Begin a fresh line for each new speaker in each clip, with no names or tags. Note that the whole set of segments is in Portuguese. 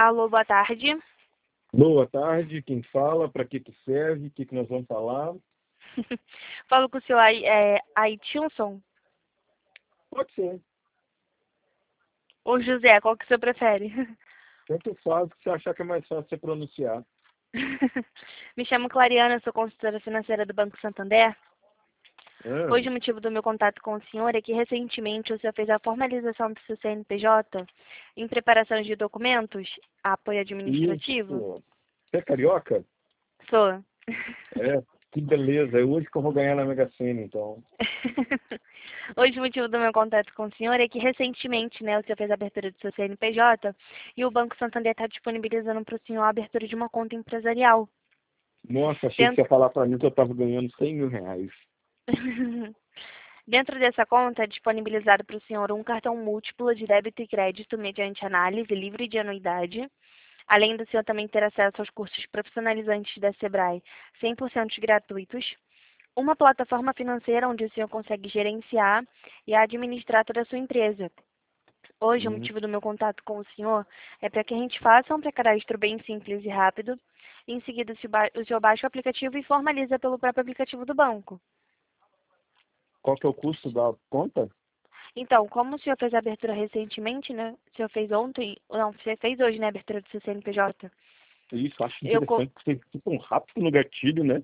Alô, boa tarde.
Boa tarde, quem fala, para que serve, o que nós vamos falar?
Falo com o senhor Aitilson
Pode ser,
ou José, qual que o senhor prefere?
tanto faz que você achar que é mais fácil você pronunciar.
Me chamo Clariana, sou consultora financeira do Banco Santander.
Ah,
Hoje o motivo do meu contato com o senhor é que recentemente o senhor fez a formalização do seu CNPJ em preparação de documentos, apoio administrativo.
isso. Você é carioca?
Sou.
É, que beleza, é hoje que eu vou ganhar na Mega Sena, então.
Hoje o motivo do meu contato com o senhor é que recentemente, né, o senhor fez a abertura do seu CNPJ e o Banco Santander está disponibilizando para o senhor a abertura de uma conta empresarial.
Nossa, achei que você
Dentro,
ia falar para mim que eu estava ganhando R$ 100.000.
Dentro dessa conta é disponibilizado para o senhor um cartão múltiplo de débito e crédito mediante análise livre de anuidade, além do senhor também ter acesso aos cursos profissionalizantes da Sebrae 100% gratuitos, uma plataforma financeira onde o senhor consegue gerenciar e administrar toda a sua empresa. Hoje, o
Hum,
motivo do meu contato com o senhor é para que a gente faça um pré-cadastro bem simples e rápido. Em seguida, o senhor baixa o aplicativo e formaliza pelo próprio aplicativo do banco.
Qual que é o custo da conta?
Então, como o senhor fez a abertura recentemente, né? O senhor fez ontem, não, você fez hoje, né, a abertura do seu CNPJ.
Isso, acho
Eu, co-
interessante que você fica um rápido no gatilho, né?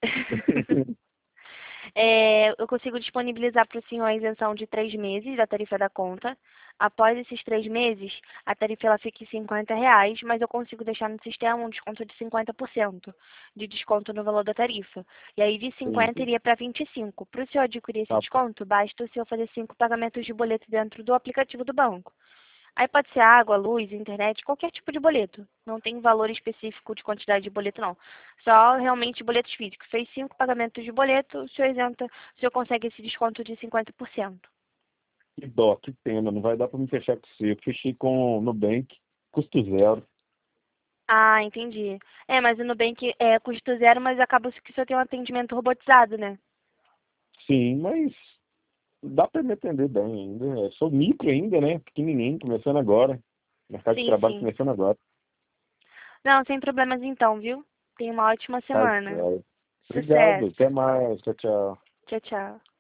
Eu consigo disponibilizar para o senhor a isenção de 3 meses da tarifa da conta. Após esses 3 meses, a tarifa ela fica em R$ 50, mas eu consigo deixar no sistema um desconto de 50% de desconto no valor da tarifa. E aí de 50
Entendi.
iria para 25. Para o senhor adquirir esse
Tá,
desconto, basta o senhor fazer 5 pagamentos de boleto dentro do aplicativo do banco. Aí pode ser água, luz, internet, qualquer tipo de boleto. Não tem valor específico de quantidade de boleto, não. Só realmente boletos físicos. Fez 5 pagamentos de boleto, o senhor consegue esse desconto de 50%.
que dó, que pena, não vai dar para me fechar com você. Eu fechei com o Nubank, custo zero.
Ah, entendi. Mas o Nubank é custo zero, mas acaba que o senhor tem um atendimento robotizado, né?
Sim, mas dá para me atender bem ainda. Eu sou micro ainda, né? Pequenininho, começando agora. Mercado de
Sim,
trabalho
sim.
começando agora.
Não, sem problemas então, viu? Tenha uma ótima
Tá,
semana.
joia. Obrigado,
Sucesso.
até mais. Tchau, tchau.
Tchau, tchau.